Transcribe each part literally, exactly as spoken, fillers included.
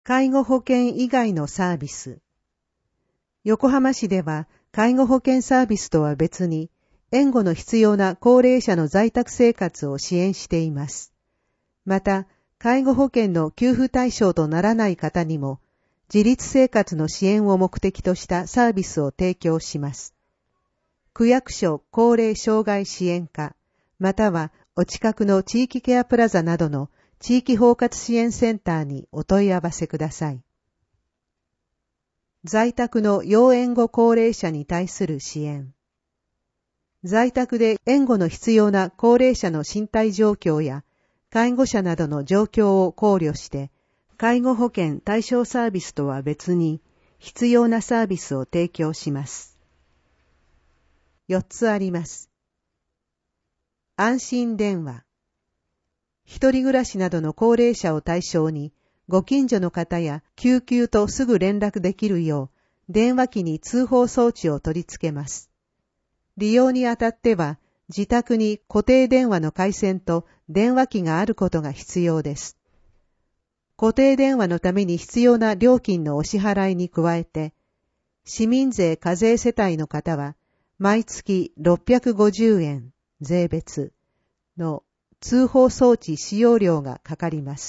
介護保険以外のサービス。横浜市では介護保険サービスとは別に援護の必要な高齢者の在宅生活を支援しています。また、介護保険の給付対象とならない方にも自立生活の支援を目的としたサービスを提供します。区役所高齢障害支援課、またはお近くの地域ケアプラザなどの地域包括支援センターにお問い合わせください。在宅の要援護高齢者に対する支援。在宅で援護の必要な高齢者の身体状況や介護者などの状況を考慮して、介護保険対象サービスとは別に必要なサービスを提供します。よっつあります。安心電話。一人暮らしなどの高齢者を対象に、ご近所の方や救急とすぐ連絡できるよう、電話機に通報装置を取り付けます。利用にあたっては、自宅に固定電話の回線と電話機があることが必要です。固定電話のために必要な料金のお支払いに加えて、市民税課税世帯の方は、毎月ろっぴゃくごじゅうえん税別の通報装置使用料がかかります。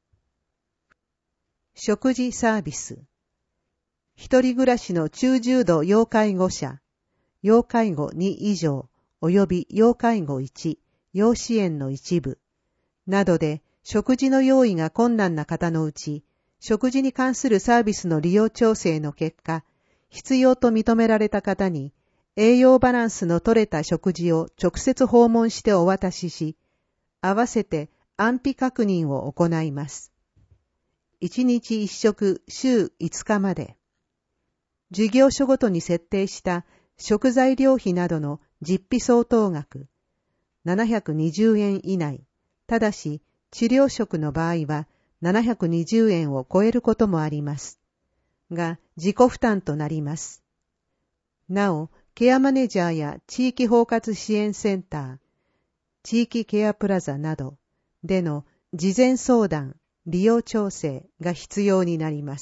食事サービス。一人暮らしの中重度要介護者、要介護に以上、及び要介護いち、要支援の一部、などで食事の用意が困難な方のうち、食事に関するサービスの利用調整の結果、必要と認められた方に、栄養バランスの取れた食事を直接訪問してお渡しし、合わせて安否確認を行います。いちにちいっしょく週いつかまで。事業所ごとに設定した食材料費などの実費相当額、ななひゃくにじゅうえん以内、ただし治療食の場合はななひゃくにじゅうえんを超えることもあります。が、自己負担となります。なお、ケアマネジャーや地域包括支援センター、地域ケアプラザなどでの事前相談、利用調整が必要になります。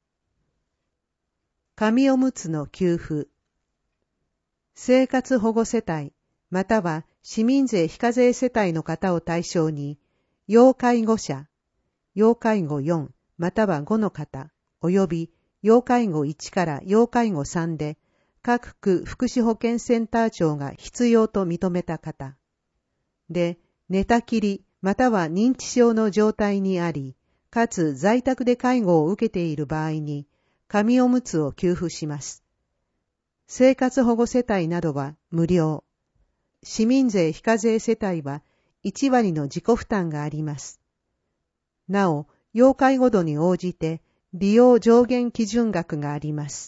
紙おむつの給付。生活保護世帯、または市民税非課税世帯の方を対象に、要介護者、要介護よん、またはごの方、及び要介護いちから要介護さんで、各区福祉保健センター長が必要と認めた方。で、寝たきりまたは認知症の状態にあり、かつ在宅で介護を受けている場合に、紙おむつを給付します。生活保護世帯などは無料。市民税非課税世帯はいちわりの自己負担があります。なお、要介護度に応じて利用上限基準額があります。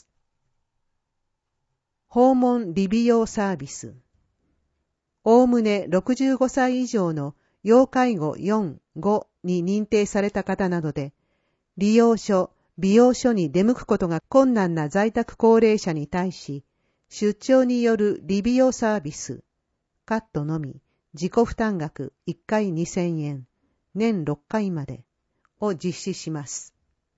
訪問理美容サービス。おおむねろくじゅうごさい以上の要介護よん、ごに認定された方などで、利用所、美容所に出向くことが困難な在宅高齢者に対し、出張による理美容サービス、カットのみ、自己負担額いっかいにせんえん、年ろっかいまでを実施します。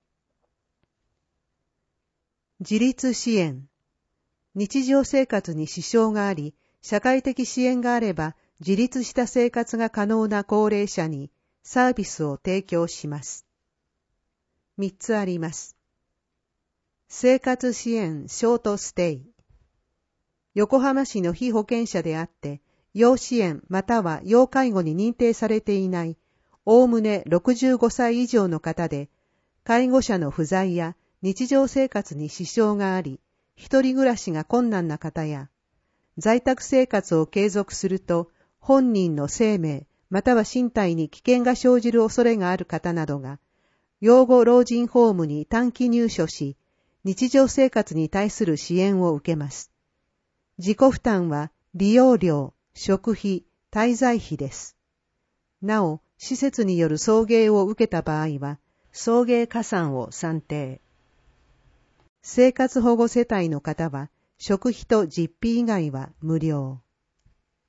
自立支援。日常生活に支障があり、社会的支援があれば、自立した生活が可能な高齢者にサービスを提供します。三つあります。生活支援ショートステイ。横浜市の被保険者であって、要支援または要介護に認定されていない、おおむねろくじゅうごさい以上の方で、介護者の不在や日常生活に支障があり、一人暮らしが困難な方や、在宅生活を継続すると、本人の生命または身体に危険が生じる恐れがある方などが、養護老人ホームに短期入所し、日常生活に対する支援を受けます。自己負担は利用料、食費、滞在費です。なお、施設による送迎を受けた場合は、送迎加算を算定。生活保護世帯の方は、食費と実費以外は無料。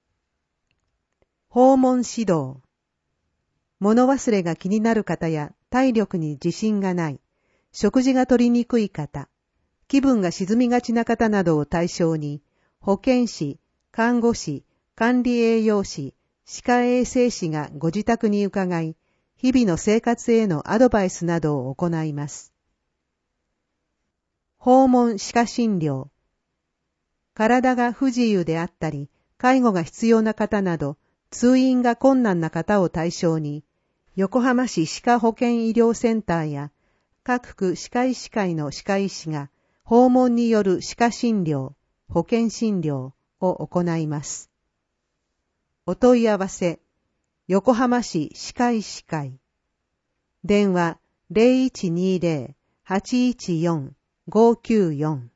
訪問指導。物忘れが気になる方や体力に自信がない、食事が取りにくい方、気分が沈みがちな方などを対象に、保健師、看護師、管理栄養士、歯科衛生士がご自宅に伺い、日々の生活へのアドバイスなどを行います。訪問歯科診療。体が不自由であったり、介護が必要な方など、通院が困難な方を対象に、横浜市歯科保健医療センターや各区歯科医師会の歯科医師が訪問による歯科診療、保健診療を行います。お問い合わせ、横浜市歯科医師会。電話 ゼロいちにゼロ はちいちよん ごきゅうよん。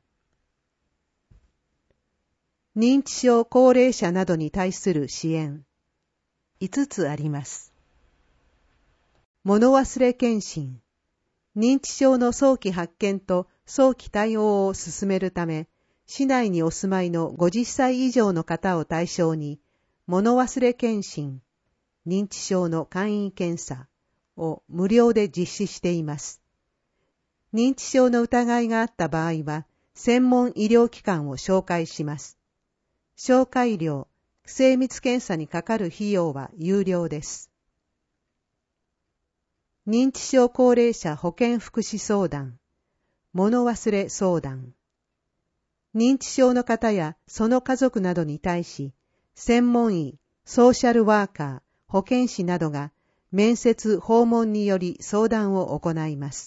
認知症高齢者などに対する支援。いつつあります。物忘れ検診。認知症の早期発見と早期対応を進めるため、市内にお住まいのごじゅっさい以上の方を対象に、物忘れ検診、認知症の簡易検査を無料で実施しています。認知症の疑いがあった場合は、専門医療機関を紹介します。紹介料、精密検査にかかる費用は有料です。認知症高齢者保健福祉相談、物忘れ相談。認知症の方やその家族などに対し、専門医、ソーシャルワーカー、保健師などが面接・訪問により相談を行います。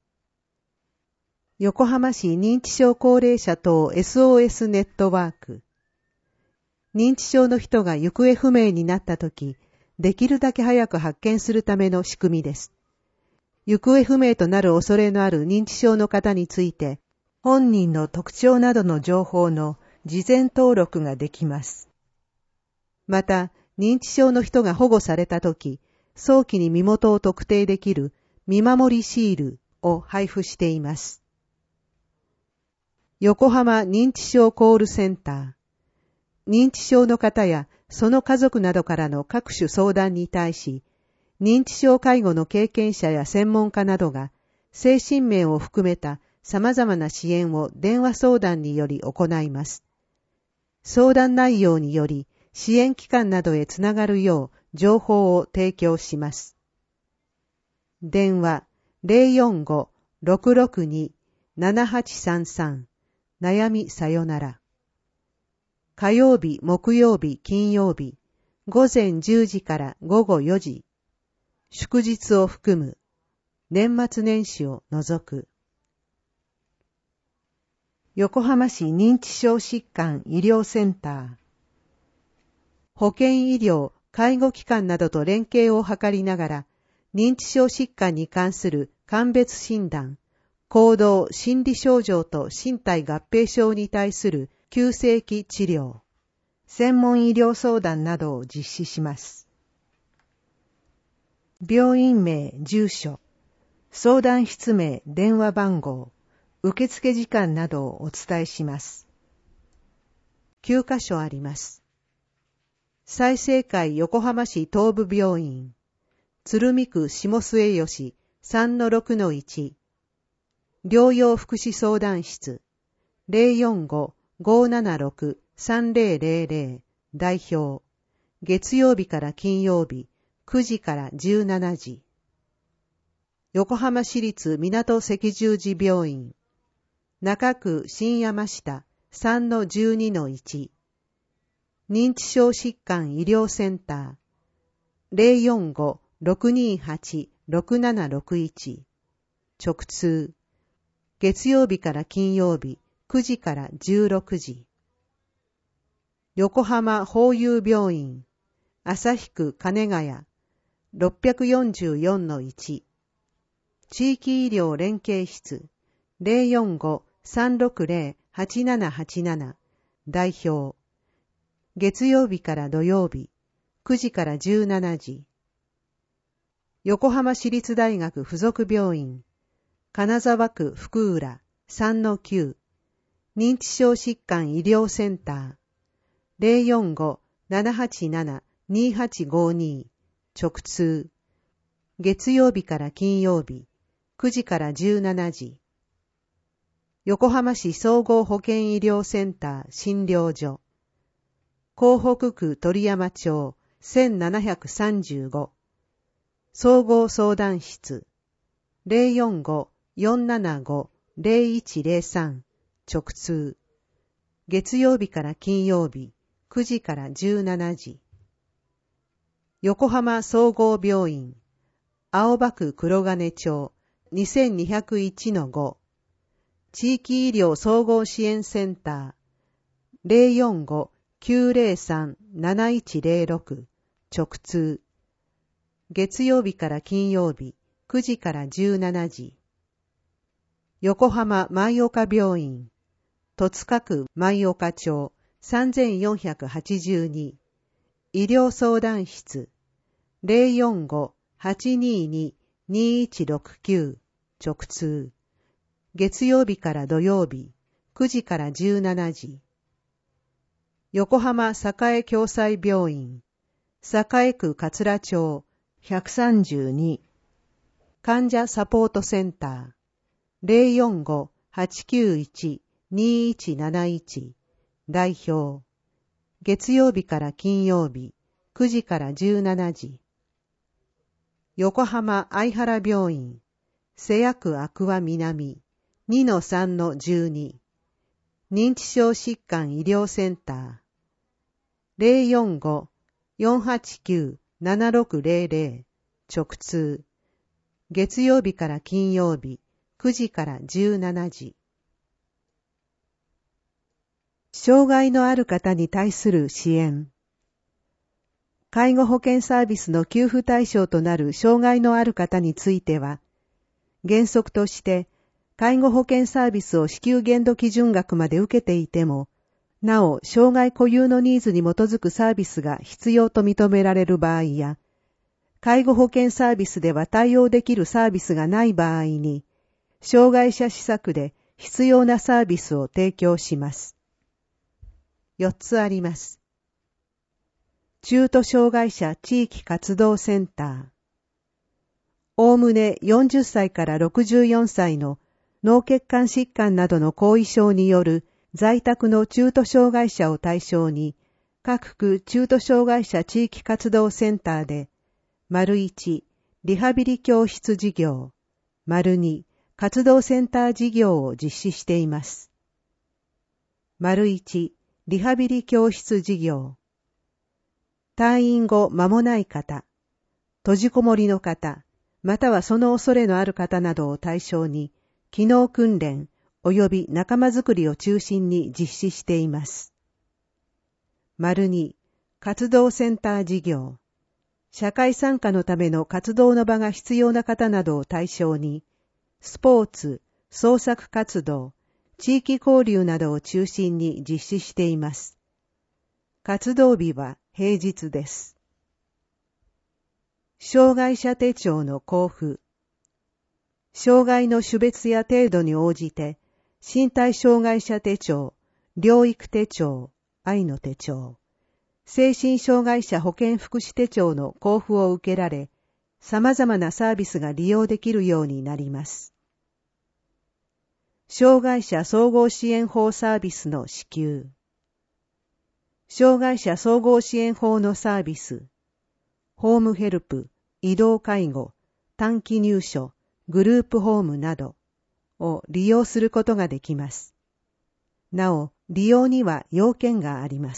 横浜市認知症高齢者等 エスオーエス ネットワーク。認知症の人が行方不明になったとき、できるだけ早く発見するための仕組みです。行方不明となる恐れのある認知症の方について、本人の特徴などの情報の事前登録ができます。また、認知症の人が保護されたとき、早期に身元を特定できる見守りシールを配布しています。横浜認知症コールセンター。認知症の方やその家族などからの各種相談に対し、認知症介護の経験者や専門家などが精神面を含めた様々な支援を電話相談により行います。相談内容により支援機関などへつながるよう情報を提供します。電話 ゼロよんご ろくろくに ななはちさんさん 悩みさよなら。火曜日、木曜日、金曜日、午前じゅうじから午後よじ。祝日を含む、年末年始を除く。横浜市認知症疾患医療センター。保健医療、介護機関などと連携を図りながら、認知症疾患に関する鑑別診断、行動、心理症状と身体合併症に対する急性期治療、専門医療相談などを実施します。病院名、住所、相談室名、電話番号、受付時間などをお伝えします。きゅうかしょあります。済生会横浜市東部病院、鶴見区下末吉 さんのろくのいち、療養福祉相談室、ゼロよんご ごーななろく さんぜろぜろぜろ代表、月曜日から金曜日、くじからじゅうしちじ。横浜市立港赤十字病院、中区新山下 さんのじゅうにのいち、認知症疾患医療センター、ゼロよんご ろくにはち ろくななろくいち、直通、月曜日から金曜日、くじからじゅうろくじ。横浜法友病院、旭区金ヶ谷、ろっぴゃくよんじゅうよんのいち、地域医療連携室、ゼロよんご さんろくぜろ はちななはちなな代表、月曜日から土曜日、くじからじゅうしちじ。横浜市立大学附属病院、金沢区福浦 さんのきゅう、認知症疾患医療センター、ゼロよんご ななはちなな にはちごに直通、 月曜日から金曜日、くじからじゅうしちじ。横浜市総合保健医療センター診療所。港北区鳥山町せんななひゃくさんじゅうご。総合相談室 ゼロよんご よんななご ゼロいちゼロさん 直通。月曜日から金曜日、くじからじゅうしちじ。横浜総合病院、青葉区黒金町 にせんにひゃくいちのご。地域医療総合支援センター ゼロよんご きゅうゼロさん なないちゼロろく 直通。月曜日から金曜日、くじからじゅうしちじ。横浜舞岡病院、戸塚区舞岡町さんぜんよんひゃくはちじゅうに。医療相談室 ゼロよんご はちにに にいちろくきゅう 直通。月曜日から土曜日、くじからじゅうしちじ。横浜栄共済病院、栄区桂町ひゃくさんじゅうに。患者サポートセンター、ゼロよんご はちきゅういち にいちなないち。代表。月曜日から金曜日、くじからじゅうしちじ。横浜相原病院、瀬谷区アクア南にのさんのじゅうに。認知症疾患医療センター、ゼロよんご よんはちきゅう ななろくゼロゼロ 直通。月曜日から金曜日、くじからじゅうしちじ。障害のある方に対する支援。介護保険サービスの給付対象となる障害のある方については、原則として介護保険サービスを支給限度基準額まで受けていても、なお障害固有のニーズに基づくサービスが必要と認められる場合や、介護保険サービスでは対応できるサービスがない場合に、障害者施策で必要なサービスを提供します。よっつあります。中途障害者地域活動センター。おおむねよんじゅっさいからろくじゅうよんさいの脳血管疾患などの後遺症による在宅の中途障害者を対象に、各区中途障害者地域活動センターで、丸いち、リハビリ教室事業、丸に、活動センター事業を実施しています。丸いち、リハビリ教室事業。退院後間もない方、閉じこもりの方、またはその恐れのある方などを対象に、機能訓練及び仲間づくりを中心に実施しています。丸に、活動センター事業。社会参加のための活動の場が必要な方などを対象に、スポーツ、創作活動、地域交流などを中心に実施しています。活動日は平日です。障害者手帳の交付。障害の種別や程度に応じて、身体障害者手帳、療育手帳、愛の手帳、精神障害者保健福祉手帳の交付を受けられ、様々なサービスが利用できるようになります。障害者総合支援法サービスの支給。障害者総合支援法のサービス、ホームヘルプ、移動介護、短期入所、グループホームなどを利用することができます。なお、利用には要件があります。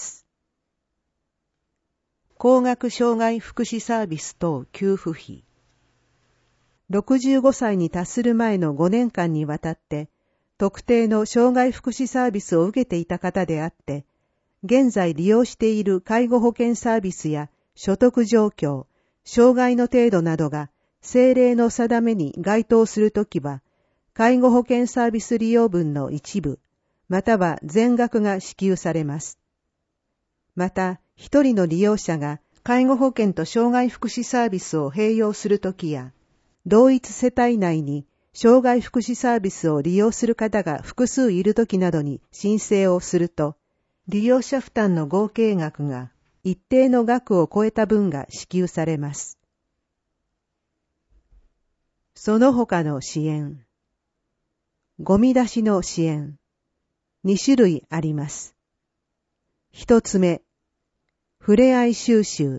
高額障害福祉サービス等給付費。ろくじゅうごさいに達する前のごねんかんにわたって、特定の障害福祉サービスを受けていた方であって、現在利用している介護保険サービスや所得状況、障害の程度などが政令の定めに該当するときは、介護保険サービス利用分の一部、または全額が支給されます。また、一人の利用者が介護保険と障害福祉サービスを併用するときや、同一世帯内に障害福祉サービスを利用する方が複数いるときなどに申請をすると、利用者負担の合計額が一定の額を超えた分が支給されます。 その他の支援。ゴミ出しの支援。に種類あります。一つ目、ふれあい収集。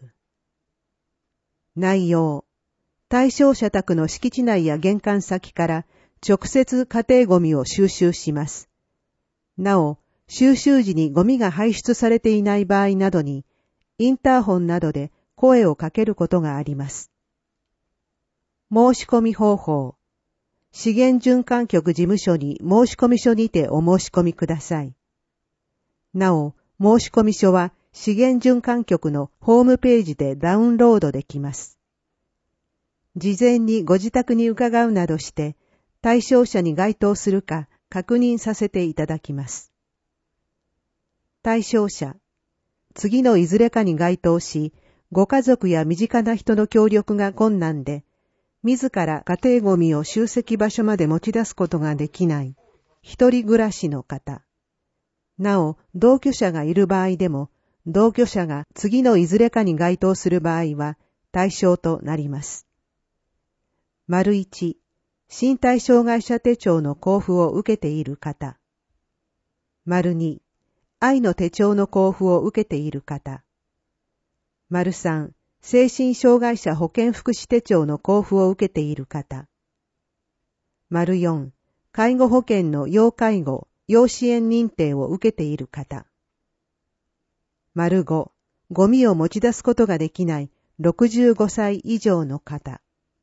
内容。対象者宅の敷地内や玄関先から直接家庭ゴミを収集します。なお、収集時にゴミが排出されていない場合などに、インターホンなどで声をかけることがあります。申し込み方法。資源循環局事務所に申込書にてお申し込みください。なお、申込書は資源循環局のホームページでダウンロードできます。事前にご自宅に伺うなどして、対象者に該当するか確認させていただきます。対象者。次のいずれかに該当し、ご家族や身近な人の協力が困難で、自ら家庭ゴミを集積場所まで持ち出すことができない、一人暮らしの方。なお、同居者がいる場合でも、同居者が次のいずれかに該当する場合は、対象となります。丸一、身体障害者手帳の交付を受けている方。丸二、愛の手帳の交付を受けている方。丸三、精神障害者保健福祉手帳の交付を受けている方。丸四、介護保険の要介護、要支援認定を受けている方。丸五、ゴミを持ち出すことができないろくじゅうごさい以上の方。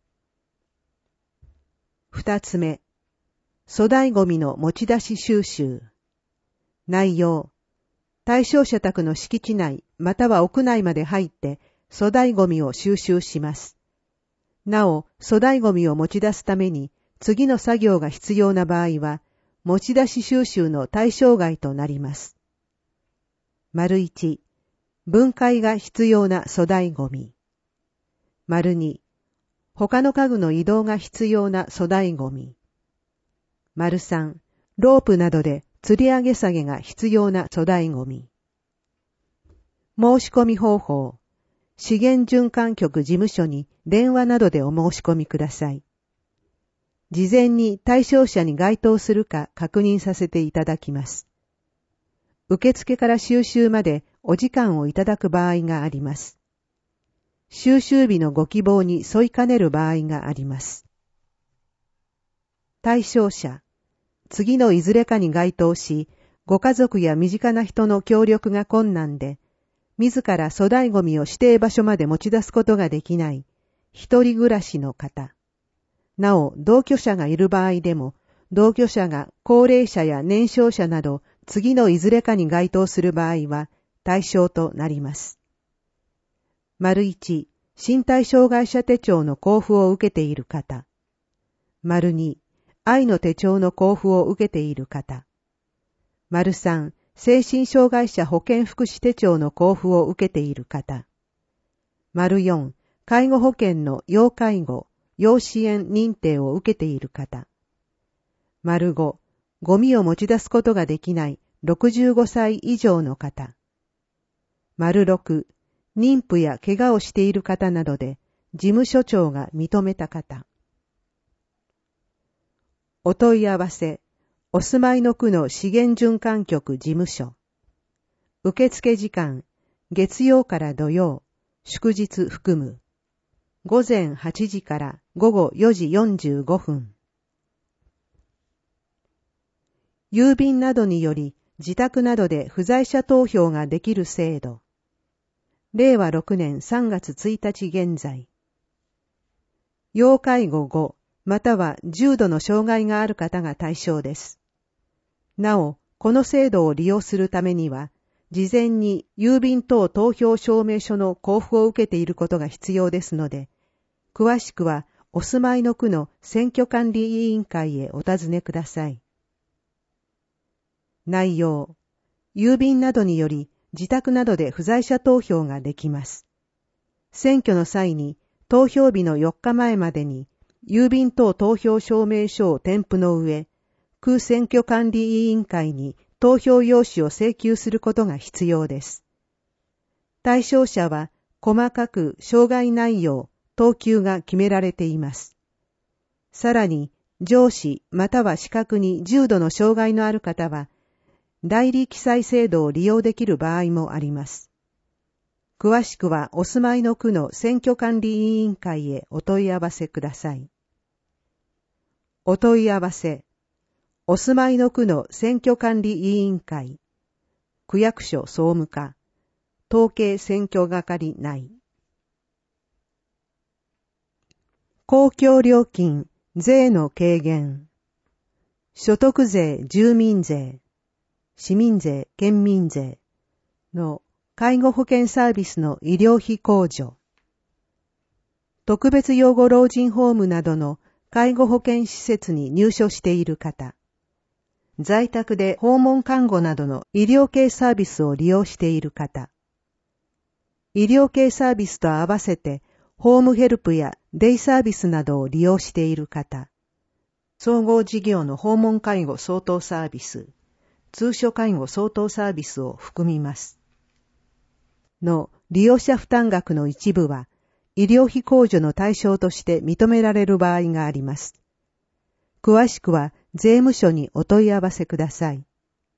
二つ目、粗大ゴミの持ち出し収集。内容。対象者宅の敷地内または屋内まで入って粗大ゴミを収集します。なお、粗大ゴミを持ち出すために次の作業が必要な場合は、持ち出し収集の対象外となります。丸一、分解が必要な粗大ゴミ。丸二、他の家具の移動が必要な粗大ゴミ。丸三、ロープなどで吊り上げ下げが必要な粗大ゴミ。申し込み方法。資源循環局事務所に電話などでお申し込みください。事前に対象者に該当するか確認させていただきます。受付から収集までお時間をいただく場合があります。収集日のご希望に沿いかねる場合があります。対象者。次のいずれかに該当し、ご家族や身近な人の協力が困難で、自ら粗大ゴミを指定場所まで持ち出すことができない、一人暮らしの方。なお、同居者がいる場合でも、同居者が高齢者や年少者など、次のいずれかに該当する場合は、対象となります。丸一、身体障害者手帳の交付を受けている方。丸二、愛の手帳の交付を受けている方。丸三、精神障害者保健福祉手帳の交付を受けている方。丸四、介護保険の要介護、要支援認定を受けている方。丸五、ゴミを持ち出すことができないろくじゅうごさい以上の方。丸六、妊婦や怪我をしている方などで、事務所長が認めた方。お問い合わせ、お住まいの区の資源循環局事務所。受付時間、月曜から土曜、祝日含む。午前はちじから午後よじよんじゅうごふん。郵便などにより、自宅などで不在者投票ができる制度。れいわろくねんさんがつついたち現在。要介護ご、または重度の障害がある方が対象です。なお、この制度を利用するためには、事前に郵便等投票証明書の交付を受けていることが必要ですので、詳しくはお住まいの区の選挙管理委員会へお尋ねください。内容。郵便などにより自宅などで不在者投票ができます。選挙の際に投票日のよっかまえまでに郵便等投票証明書を添付の上、区選挙管理委員会に投票用紙を請求することが必要です。対象者は細かく障害内容、等級が決められています。 さらに、上肢または視覚に重度の障害のある方は、代理記載制度を利用できる場合もあります。詳しくはお住まいの区の選挙管理委員会へお問い合わせください。お問い合わせ。お住まいの区の選挙管理委員会、区役所総務課、統計選挙係内。公共料金、税の軽減。所得税、住民税、市民税、県民税の介護保険サービスの医療費控除。特別養護老人ホームなどの介護保険施設に入所している方。在宅で訪問看護などの医療系サービスを利用している方。医療系サービスと合わせてホームヘルプやデイサービスなどを利用している方。総合事業の訪問介護相当サービス、通所介護相当サービスを含みます。の利用者負担額の一部は医療費控除の対象として認められる場合があります。詳しくは税務署にお問い合わせください。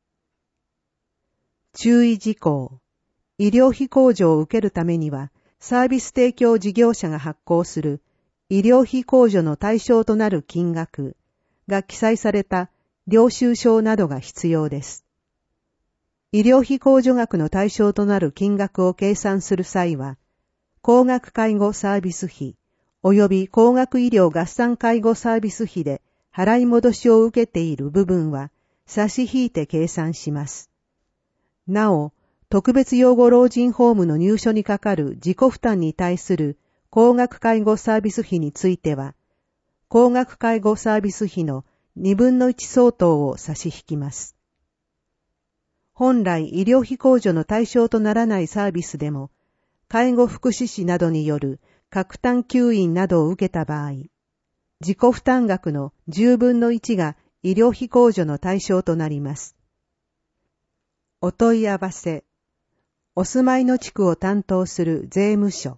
注意事項。医療費控除を受けるためには、サービス提供事業者が発行する医療費控除の対象となる金額が記載された領収書などが必要です。医療費控除額の対象となる金額を計算する際は、高額介護サービス費及び高額医療合算介護サービス費で払い戻しを受けている部分は差し引いて計算します。なお、特別養護老人ホームの入所にかかる自己負担に対する高額介護サービス費については、高額介護サービス費のにぶんのいち相当を差し引きます。本来医療費控除の対象とならないサービスでも、介護福祉士などによる各単吸引などを受けた場合、自己負担額のじゅうぶんのいちが医療費控除の対象となります。お問い合わせ。お住まいの地区を担当する税務署。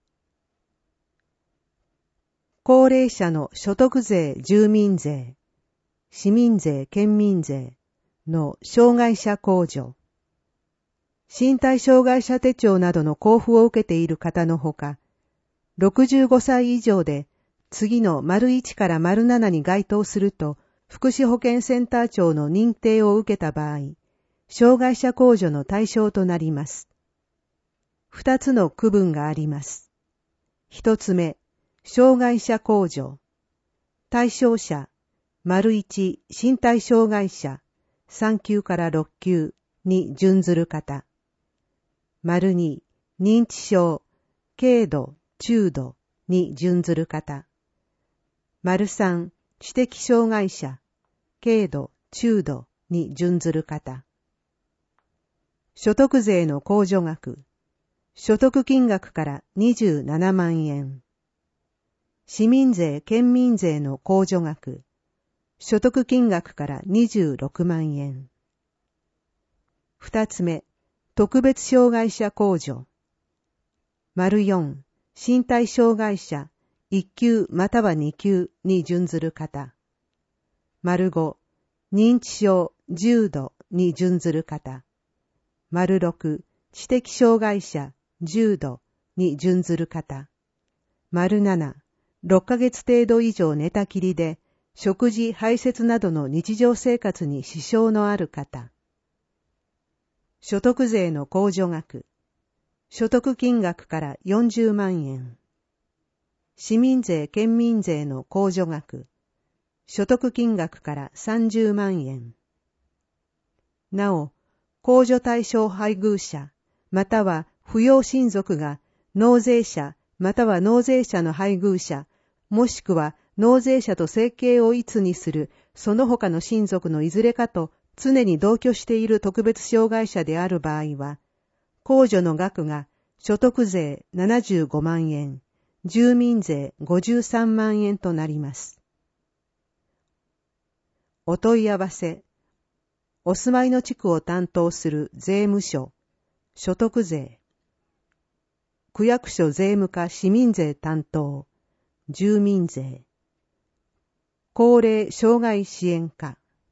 高齢者の所得税、住民税、市民税、県民税の障害者控除。身体障害者手帳などの交付を受けている方のほか、ろくじゅうごさい以上で次の丸いちから丸ななに該当すると福祉保健センター長の認定を受けた場合、障害者控除の対象となります。二つの区分があります。一つ目、障害者控除。対象者、丸いち、身体障害者、さん級からろっ級に準ずる方。丸に、認知症、軽度、中度に準ずる方。丸さん、知的障害者、軽度、中度に準ずる方。所得税の控除額。所得金額からにじゅうななまんえん。市民税・県民税の控除額。所得金額からにじゅうろくまんえん。二つ目、特別障害者控除。丸よん、身体障害者いっ級またはに級に準ずる方。丸ご、認知症重度に準ずる方。丸ろく、知的障害者重度に準ずる方。丸なな、ろっかげつ程度以上寝たきりで、食事・排泄などの日常生活に支障のある方。所得税の控除額。所得金額からよんじゅうまんえん。市民税・県民税の控除額。所得金額からさんじゅうまんえん。なお、控除対象配偶者、または扶養親族が納税者または納税者の配偶者、もしくは納税者と生計を一にするその他の親族のいずれかと常に同居している特別障害者である場合は、控除の額が所得税ななじゅうごまんえん、住民税ごじゅうさんまんえんとなります。お問い合わせ。お住まいの地区を担当する税務署、所得税。区役所税務課市民税担当、住民税。 高齢障害支援課。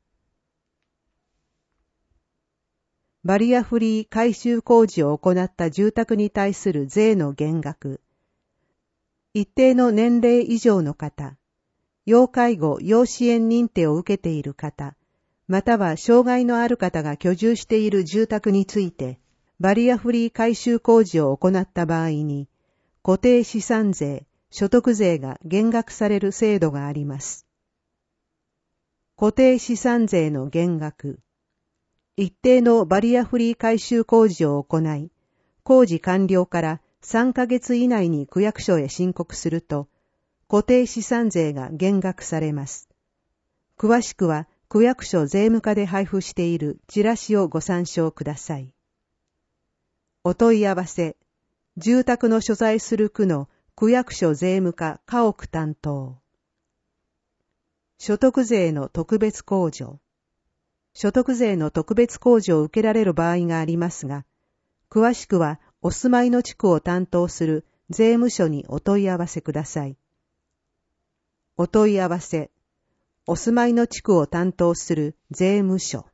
バリアフリー改修工事を行った住宅に対する税の減額。一定の年齢以上の方、要介護・要支援認定を受けている方、または障害のある方が居住している住宅について、バリアフリー改修工事を行った場合に、固定資産税、所得税が減額される制度があります。固定資産税の減額。一定のバリアフリー改修工事を行い、工事完了からさんかげつ以内に区役所へ申告すると、固定資産税が減額されます。詳しくは区役所税務課で配布しているチラシをご参照ください。お問い合わせ、住宅の所在する区の区役所税務課家屋担当。所得税の特別控除。所得税の特別控除を受けられる場合がありますが、詳しくはお住まいの地区を担当する税務署にお問い合わせください。お問い合わせ、お住まいの地区を担当する税務署。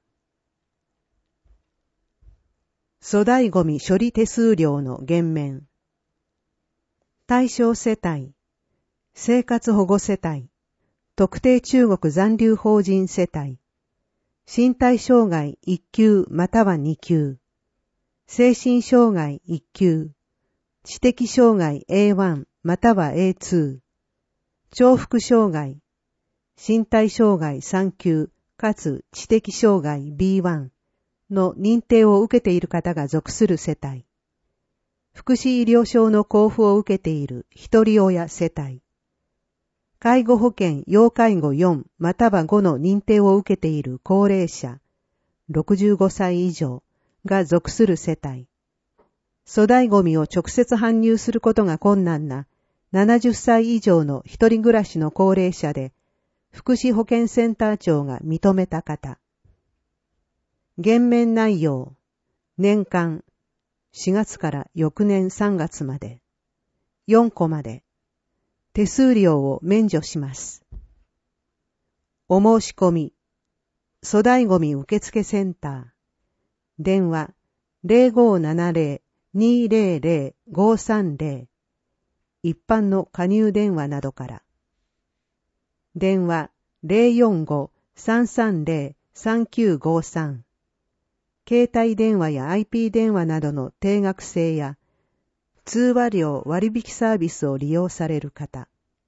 粗大ごみ処理手数料の減免。対象世帯、生活保護世帯、特定中国残留邦人世帯、身体障害いっ級またはに級、精神障害いっ級、知的障害 エーワン または エーツー、重複障害、身体障害さん級かつ知的障害 ビーワン の認定を受けている方が属する世帯、福祉医療証の交付を受けている一人親世帯、介護保険要介護よんまたはごの認定を受けている高齢者、ろくじゅうごさい以上が属する世帯、粗大ごみを直接搬入することが困難なななじゅっさい以上の一人暮らしの高齢者で、福祉保健センター長が認めた方。減免内容、年間、しがつから翌年さんがつまで、よんこまで、手数料を免除します。お申し込み、粗大ごみ受付センター、電話 ゼロごーななゼロ にーゼロゼロ ごーさんゼロ、一般の加入電話などから。電話 ゼロよんご さんさんゼロ さんきゅうごさん、携帯電話や アイピー 電話などの定額制や通話料割引サービスを利用される方。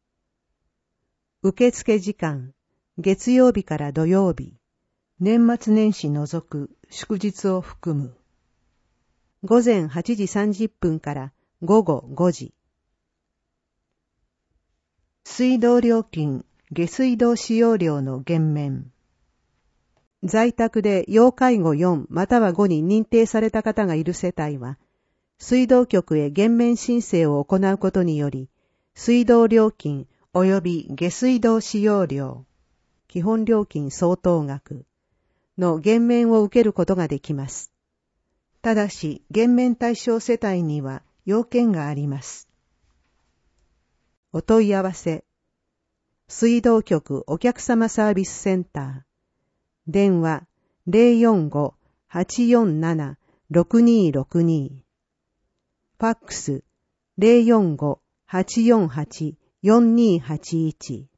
受付時間、月曜日から土曜日、年末年始除く祝日を含む。午前はちじさんじゅっぷんから午後ごじ。水道料金、下水道使用料の減免。在宅で要介護よんまたはごに認定された方がいる世帯は、水道局へ減免申請を行うことにより、水道料金及び下水道使用料、基本料金相当額の減免を受けることができます。ただし、減免対象世帯には要件があります。お問い合わせ、水道局お客様サービスセンター、電話 ゼロよんご はちよんなな ろくにーろくに、ファックス ゼロよんご はちよんはち よんにーはちいち。